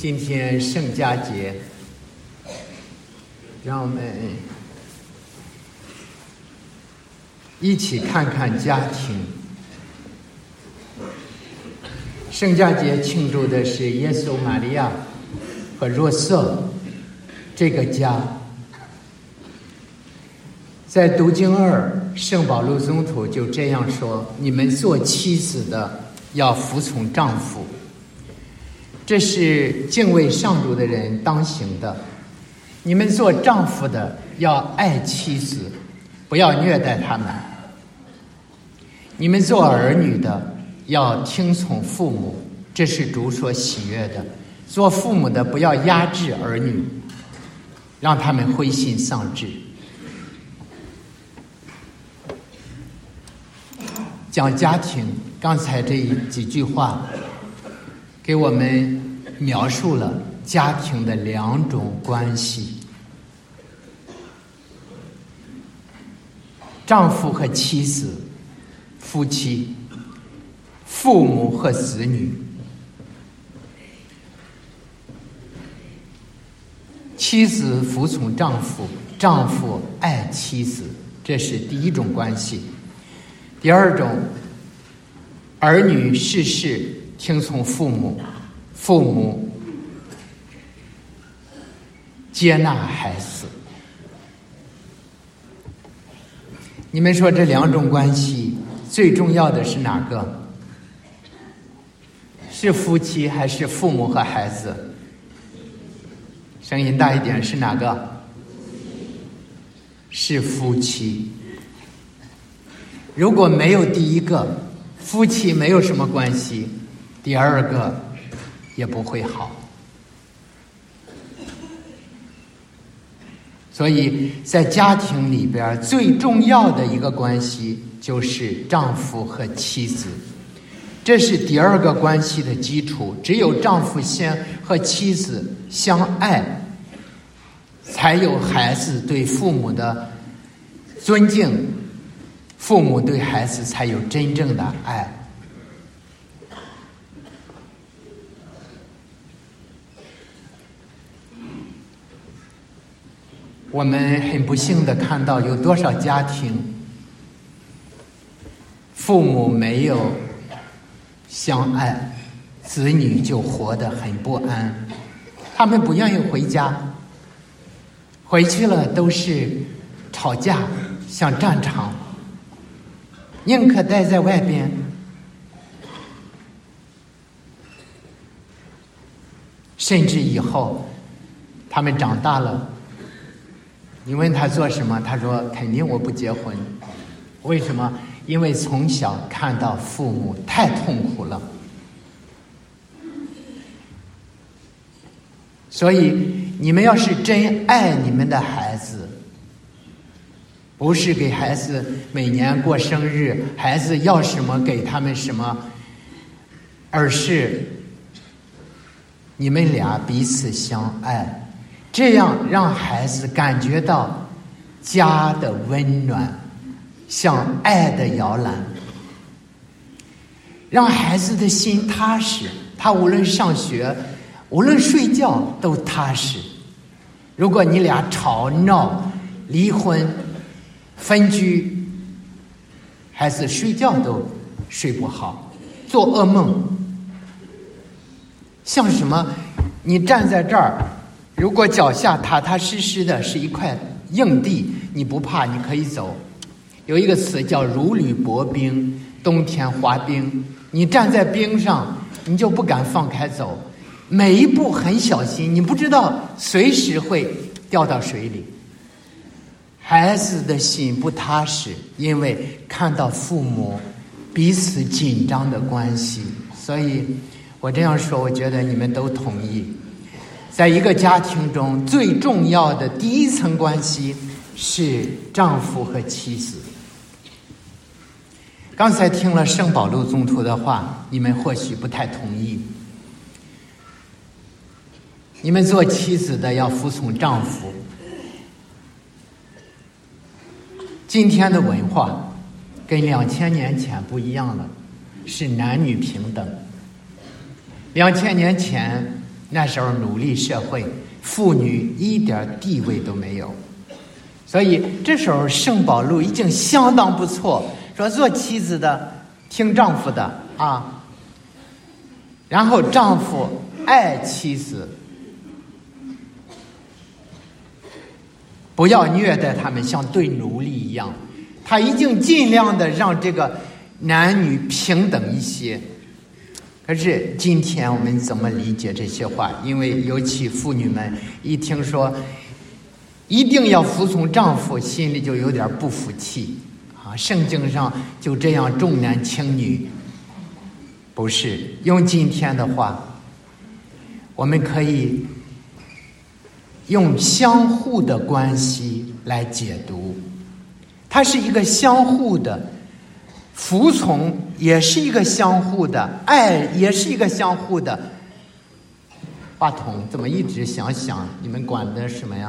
今天圣家节，让我们一起看看家庭。圣家节庆祝的是耶稣、玛利亚和若瑟这个家。在读经2，圣保禄宗徒就这样说：你们做妻子的要服从丈夫，这是敬畏上主的人当行的。你们做丈夫的要爱妻子，不要虐待他们。你们做儿女的要听从父母，这是主所喜悦的。做父母的不要压制儿女，让他们灰心丧志。讲家庭，刚才这几句话给我们描述了家庭的2种关系：丈夫和妻子、夫妻、父母和子女。妻子服从丈夫，丈夫爱妻子，这是第一种关系。第2种，儿女事事听从父母，父母接纳孩子。你们说这2种关系最重要的是哪个？是夫妻还是父母和孩子？声音大一点，是哪个？是夫妻。如果没有第一个，夫妻没有什么关系，第2个也不会好。所以在家庭里边最重要的一个关系就是丈夫和妻子，这是第2个关系的基础。只有丈夫先和妻子相爱，才有孩子对父母的尊敬，父母对孩子才有真正的爱。我们很不幸的看到有多少家庭，父母没有相爱，子女就活得很不安，他们不愿意回家，回去了都是吵架，像战场，宁可待在外边。甚至以后他们长大了，你问他做什么，他说肯定我不结婚。为什么？因为从小看到父母太痛苦了。所以你们要是真爱你们的孩子，不是给孩子每年过生日，孩子要什么给他们什么，而是你们俩彼此相爱，这样让孩子感觉到家的温暖，像爱的摇篮，让孩子的心踏实，他无论上学无论睡觉都踏实。如果你俩吵闹离婚分居，孩子睡觉都睡不好，做噩梦。像什么？你站在这儿，如果脚下踏踏实实的是一块硬地，你不怕，你可以走。有一个词叫如履薄冰，冬天滑冰，你站在冰上你就不敢放开走，每一步很小心，你不知道随时会掉到水里。孩子的心不踏实，因为看到父母彼此紧张的关系。所以我这样说，我觉得你们都同意，在一个家庭中最重要的第一层关系是丈夫和妻子。刚才听了圣保禄宗徒的话，你们或许不太同意。你们做妻子的要服从丈夫。今天的文化跟2000年前不一样了，是男女平等。2000年前那时候奴隶社会，妇女一点地位都没有，所以这时候圣保禄已经相当不错，说做妻子的听丈夫的啊，然后丈夫爱妻子，不要虐待他们，像对奴隶一样。他已经尽量的让这个男女平等一些。可是今天我们怎么理解这些话？因为尤其妇女们一听说一定要服从丈夫，心里就有点不服气啊。圣经上就这样重男轻女，不是。用今天的话，我们可以用相互的关系来解读，它是一个相互的，服从也是一个相互的，爱也是一个相互的。话筒怎么一直想你们管的什么呀？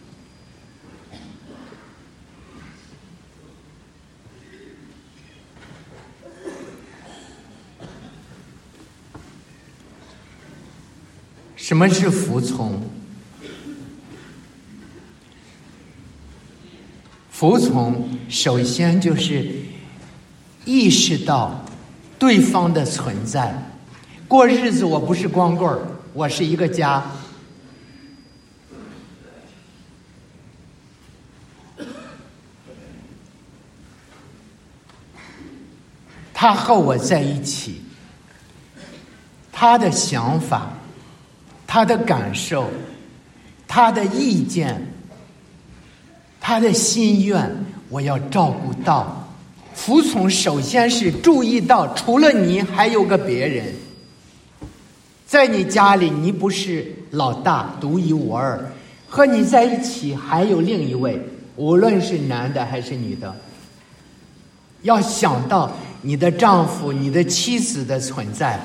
什么是服从？服从首先就是意识到对方的存在。过日子我不是光棍儿，我是一个家。他和我在一起，他的想法，他的感受，他的意见，他的心愿，我要照顾到。服从首先是注意到除了你还有个别人，在你家里你不是老大独一无二，和你在一起还有另一位，无论是男的还是女的。要想到你的丈夫你的妻子的存在，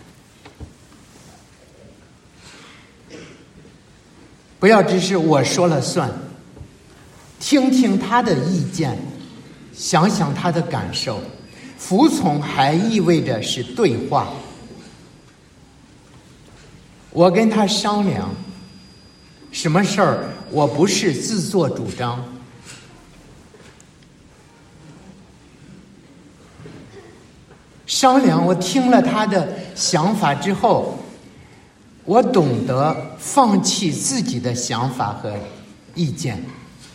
不要只是我说了算，听听他的意见，想想他的感受。服从还意味着是对话，我跟他商量什么事儿，我不是自作主张。商量，我听了他的想法之后，我懂得放弃自己的想法和意见，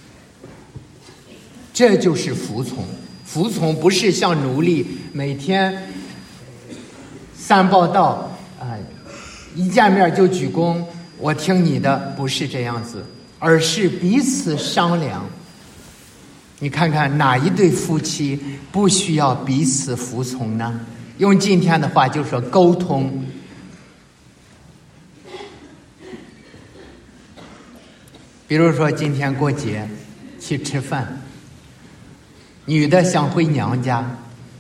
这就是服从。服从不是像奴隶每天三报道一见面就鞠躬，我听你的，不是这样子，而是彼此商量。你看看哪一对夫妻不需要彼此服从呢？用今天的话就说沟通。比如说今天过节去吃饭，女的想回娘家，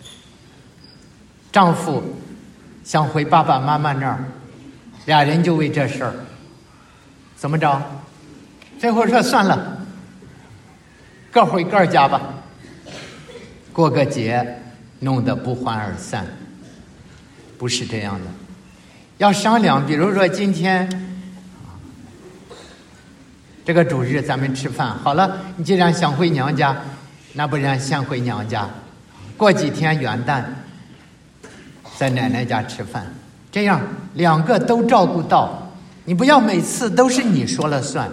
丈夫想回爸爸妈妈那儿，俩人就为这事儿怎么着？最后说算了，各回各家吧，过个节，弄得不欢而散。不是这样的，要商量。比如说今天这个主日咱们吃饭好了，你既然想回娘家，那不然先回娘家，过几天元旦在奶奶家吃饭，这样两个都照顾到。你不要每次都是你说了算。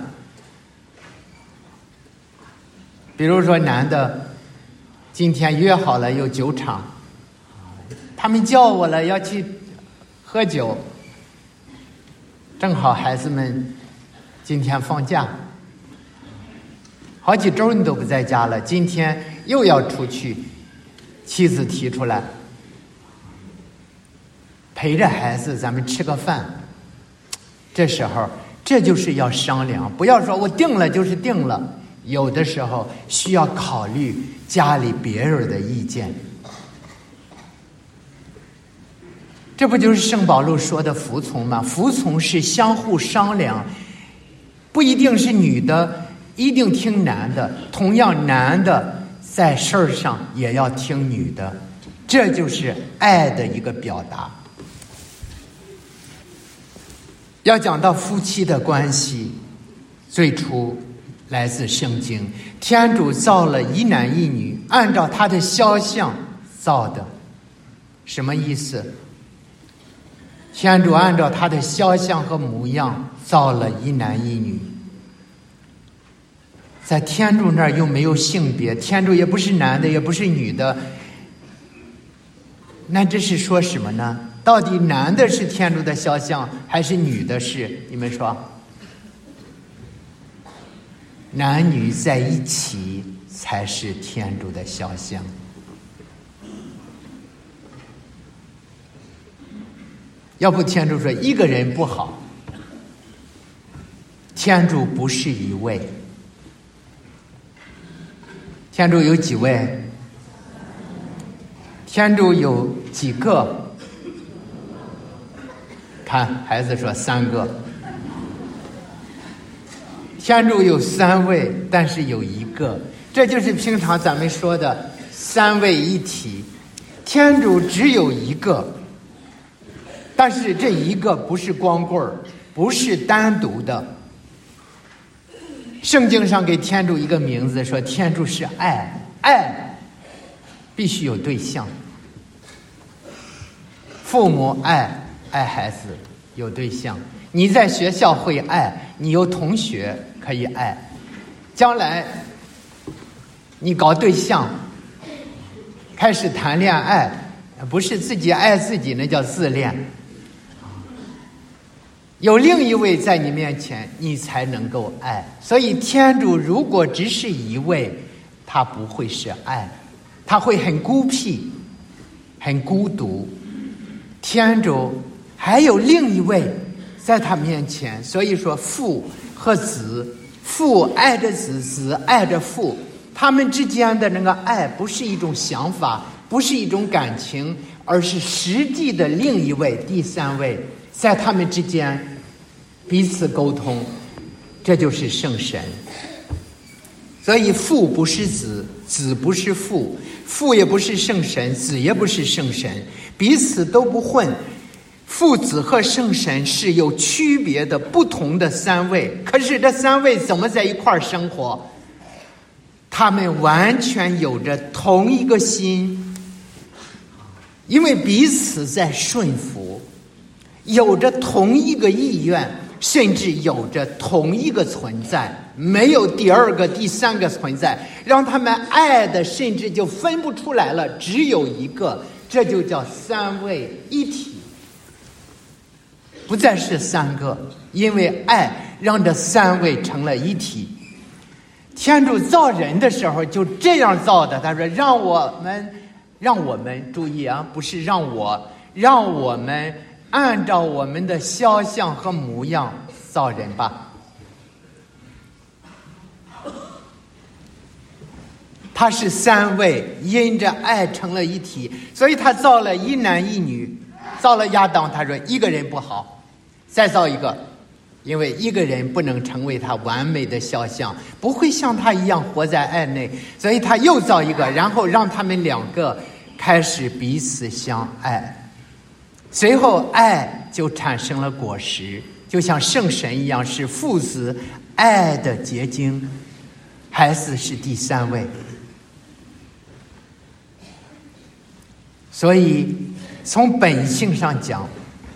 比如说男的今天约好了有酒场，他们叫我了要去喝酒，正好孩子们今天放假，好几周你都不在家了，今天又要出去，妻子提出来陪着孩子咱们吃个饭。这时候这就是要商量，不要说我定了就是定了，有的时候需要考虑家里别人的意见。这不就是圣保禄说的服从吗？服从是相互商量，不一定是女的一定听男的，同样男的在事儿上也要听女的，这就是爱的一个表达。 要讲到夫妻的关系，最初来自圣经，天主造了一男一女，按照他的肖像造的。什么意思？天主按照他的肖像和模样造了一男一女。在天主那儿又没有性别，天主也不是男的也不是女的，那这是说什么呢？到底男的是天主的肖像还是女的是？你们说？男女在一起才是天主的肖像。要不天主说一个人不好，天主不是一位，天主有几位？天主有几个？看孩子说3个。天主有3位，但是有一个，这就是平常咱们说的3位一体。天主只有一个，但是这一个不是光棍儿，不是单独的。圣经上给天主一个名字，说天主是爱，爱必须有对象。父母爱孩子有对象，你在学校会爱，你有同学可以爱，将来你搞对象开始谈恋爱，不是自己爱自己，那叫自恋。有另一位在你面前，你才能够爱。所以天主如果只是一位，他不会是爱，他会很孤僻很孤独。天主还有另一位在他面前，所以说父和子，父爱着子，子爱着父，他们之间的那个爱不是一种想法，不是一种感情，而是实际的另一位第3位在他们之间彼此沟通，这就是圣神。所以父不是子，子不是父，父也不是圣神，子也不是圣神，彼此都不混。父子和圣神是有区别的不同的3位，可是这3位怎么在一块儿生活？他们完全有着同一个心，因为彼此在顺服，有着同一个意愿，甚至有着同一个存在，没有第2个第3个存在，让他们爱的甚至就分不出来了，只有一个，这就叫3位一体，不再是3个，因为爱让这3位成了一体。天主造人的时候就这样造的，他说让我们注意啊，不是让我们按照我们的肖像和模样造人吧。他是3位，因着爱成了一体，所以他造了一男一女。造了亚当，他说一个人不好，再造一个，因为一个人不能成为他完美的肖像，不会像他一样活在爱内，所以他又造一个，然后让他们2个开始彼此相爱，随后爱就产生了果实，就像圣神一样，是父子爱的结晶。孩子是第3位，所以从本性上讲，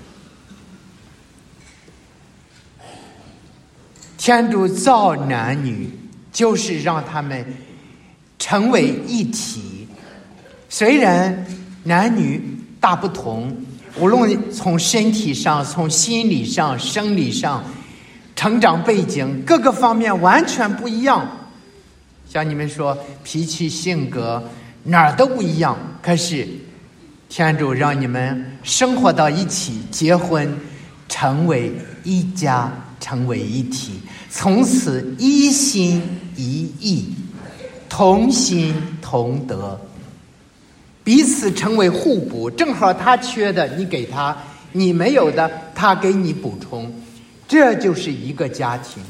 天主造男女就是让他们成为一体。虽然男女大不同，无论从身体上、从心理上、生理上、成长背景各个方面完全不一样，像你们说脾气性格哪儿都不一样，可是天主让你们生活到一起，结婚，成为一家，成为一体，从此一心一意，同心同德，彼此成为互补，正好他缺的你给他，你没有的他给你补充，这就是一个家庭。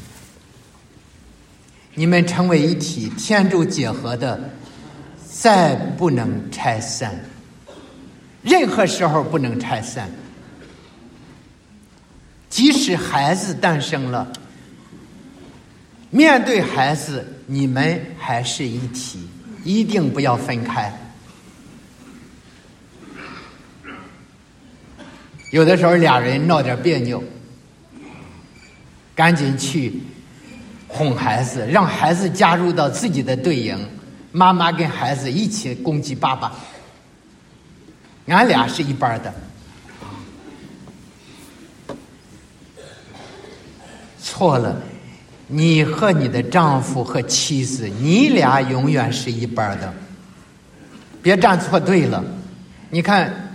你们成为一体，天主结合的再不能拆散，任何时候不能拆散。 即使孩子诞生了，面对孩子，你们还是一体，一定不要分开。有的时候俩人闹点别扭，赶紧去哄孩子，让孩子加入到自己的队营，妈妈跟孩子一起攻击爸爸，俺俩是一班的。错了，你和你的丈夫和妻子，你俩永远是一班的，别站错队了。你看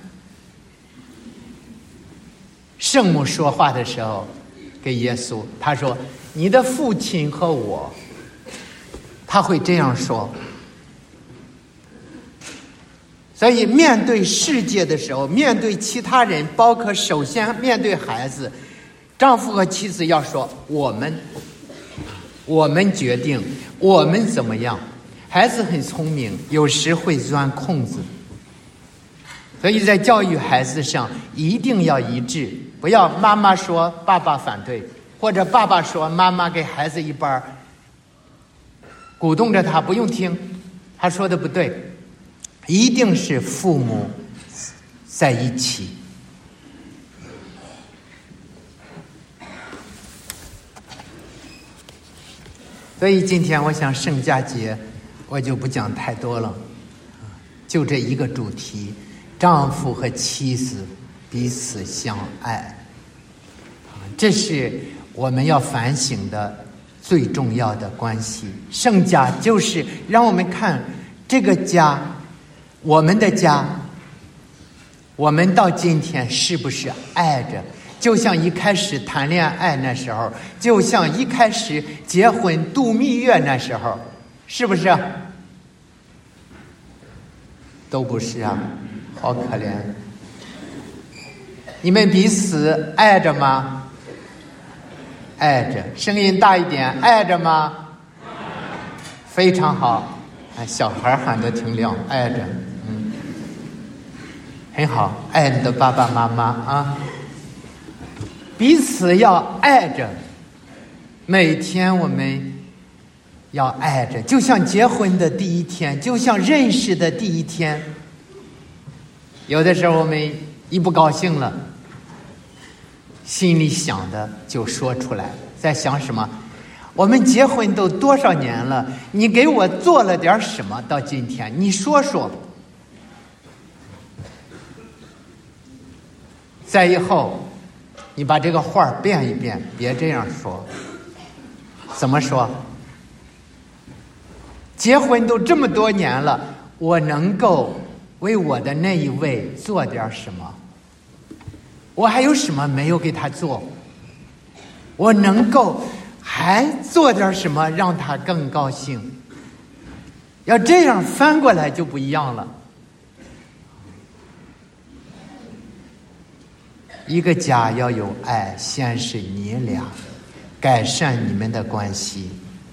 圣母说话的时候给耶稣，他说你的父亲和我，他会这样说。所以面对世界的时候，面对其他人，包括首先面对孩子，丈夫和妻子要说我们决定，我们怎么样。孩子很聪明，有时会钻空子，所以在教育孩子上一定要一致，不要妈妈说爸爸反对，或者爸爸说妈妈给孩子一半，鼓动着他不用听，他说的不对，一定是父母在一起。所以今天我想圣家节我就不讲太多了，就这一个主题，丈夫和妻子彼此相爱，这是我们要反省的最重要的关系。圣家就是让我们看这个家，我们的家，我们到今天是不是爱着，就像一开始谈恋爱那时候，就像一开始结婚度蜜月那时候，是不是？都不是啊，好可怜。你们彼此爱着吗？爱着。声音大一点，爱着吗？非常好。小孩喊得挺亮，爱着，很好，爱你的爸爸妈妈啊。彼此要爱着，每天我们要爱着，就像结婚的第一天，就像认识的第一天。有的时候我们一不高兴了，心里想的就说出来，在想什么？我们结婚都多少年了，你给我做了点什么到今天？你说说。在以后你把这个话变一变，别这样说。怎么说？结婚都这么多年了，我能够为我的那一位做点什么？我还有什么没有给他做？我能够还做点什么让他更高兴？要这样翻过来就不一样了。一个家要有爱，先是你俩改善你们的关系。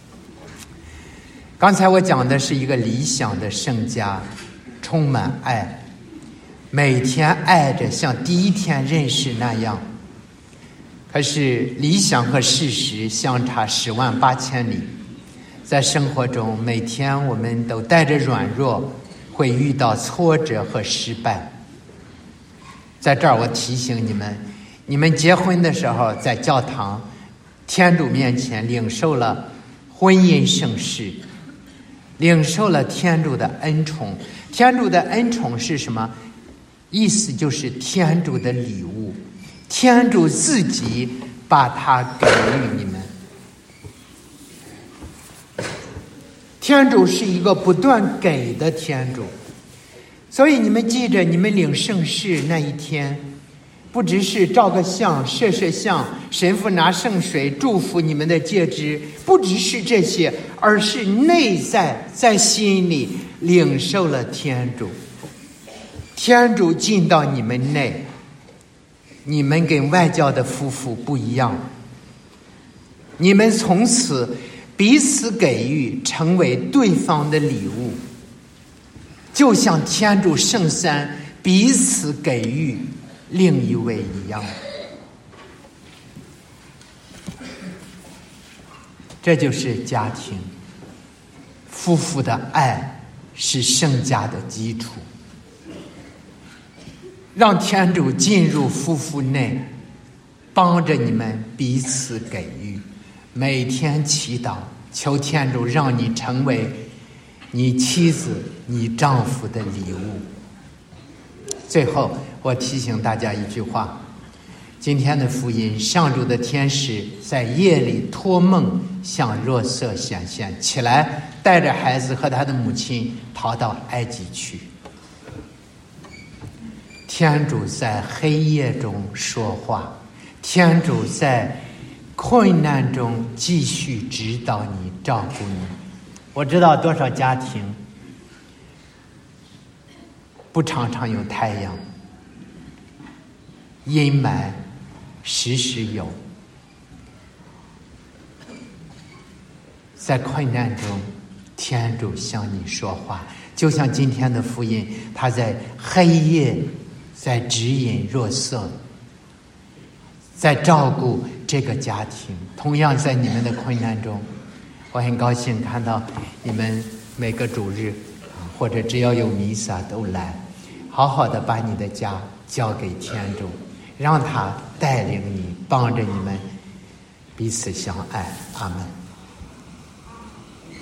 刚才我讲的是一个理想的圣家，充满爱，每天爱着，像第一天认识那样。可是理想和事实相差108000里，在生活中每天我们都带着软弱，会遇到挫折和失败。在这儿我提醒你们，你们结婚的时候在教堂天主面前领受了婚姻圣事，领受了天主的恩宠。天主的恩宠是什么？意思就是天主的礼物，天主自己把它给予你们。天主是一个不断给的天主，所以你们记着，你们领圣事那一天，不只是照个相、摄像，神父拿圣水祝福你们的戒指，不只是这些，而是内在在心里领受了天主。天主进到你们内，你们跟外教的夫妇不一样，你们从此彼此给予，成为对方的礼物，就像天主圣三彼此给予另一位一样。 这就是家庭。夫妇的爱是圣家的基础。让天主进入夫妇内，帮着你们彼此给予，每天祈祷，求天主让你成为你妻子、你丈夫的礼物。最后，我提醒大家一句话：今天的福音，上主的天使在夜里托梦向若瑟显现，起来带着孩子和他的母亲逃到埃及去。天主在黑夜中说话，天主在困难中继续指导你、照顾你。我知道多少家庭不常常有太阳，阴霾时时有。在困难中，天主向你说话，就像今天的福音，他在黑夜在指引若瑟，在照顾这个家庭。同样在你们的困难中，我很高兴看到你们每个主日或者只要有弥撒都来，好好的把你的家交给天主，让他带领你，帮着你们彼此相爱。阿们。